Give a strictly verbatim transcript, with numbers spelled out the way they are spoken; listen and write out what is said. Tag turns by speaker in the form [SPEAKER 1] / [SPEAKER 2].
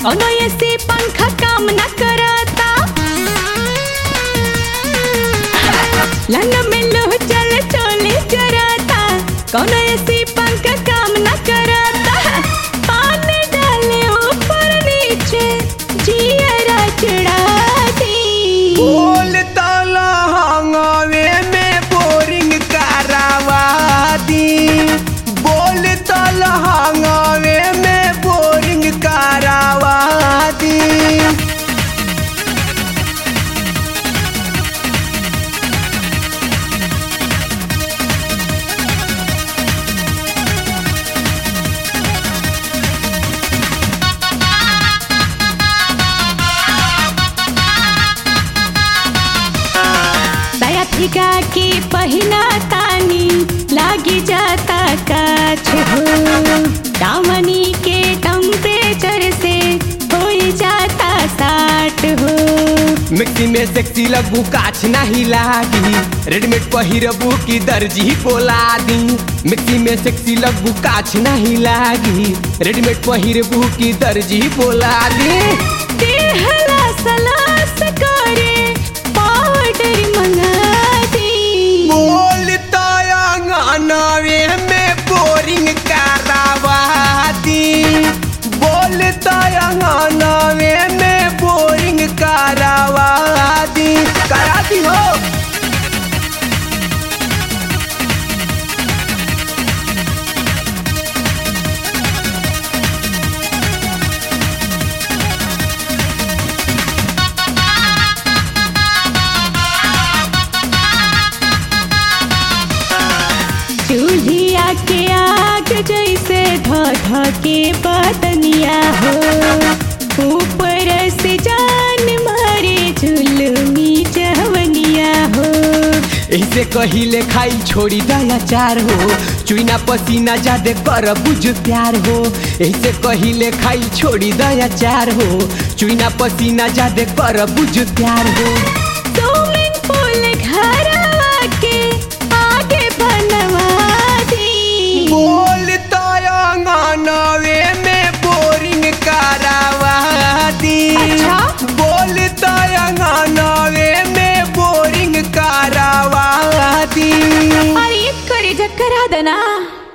[SPEAKER 1] कौनो ऐसी पंखा काम न करता लन में लोह चल चोली चराता कौनो ऐसी पंखा काम न करता पानी डाले ऊपर नीचे जियरा चढ़ा दी
[SPEAKER 2] बोलता लहंगावे में बोरिंग करावा दी बोलता लहंगावे में बोरिंग करावा दी
[SPEAKER 1] भिगा के पहिना तानी लागी जाता काछ हो दामनी के टेम्परेचर से हो जाता साठ हो
[SPEAKER 2] मिक्सी में सेक्सी लगू काछ नहीं लागी रेडीमेड पहिरबू की दर्जी बोला दी मिक्सी में सेक्सी लगू काछ नहीं लागी रेडीमेड पहिरबू की दर्जी बोला दी
[SPEAKER 1] देहला सलास करे पाउडर मंगा
[SPEAKER 2] बोलता अंगनावे में बोरिंग करावा दी बोलता अंगनावे में बोरिंग करावा दी करा दी हो
[SPEAKER 1] चूल्हिया के आग जैसे ध ध के बदनिया हो ऊपर से जान मारे झुलमी जवनिया हो
[SPEAKER 2] ऐसे कहिले खाई छोड़ी दया चार हो चुना पसीना जादे कर बुझ प्यार हो ऐसे कहिले खाई छोड़ी दया चार हो चुना पसीना जादे कर बुझ प्यार हो
[SPEAKER 1] स्विमिंग पूल घर के आगे बनवा
[SPEAKER 2] बोलता अंगनावे में बोरिंग करावा दी
[SPEAKER 1] अच्छा?
[SPEAKER 2] बोलता अंगनावे में बोरिंग करावा दी
[SPEAKER 1] अरे करे जकरा देना।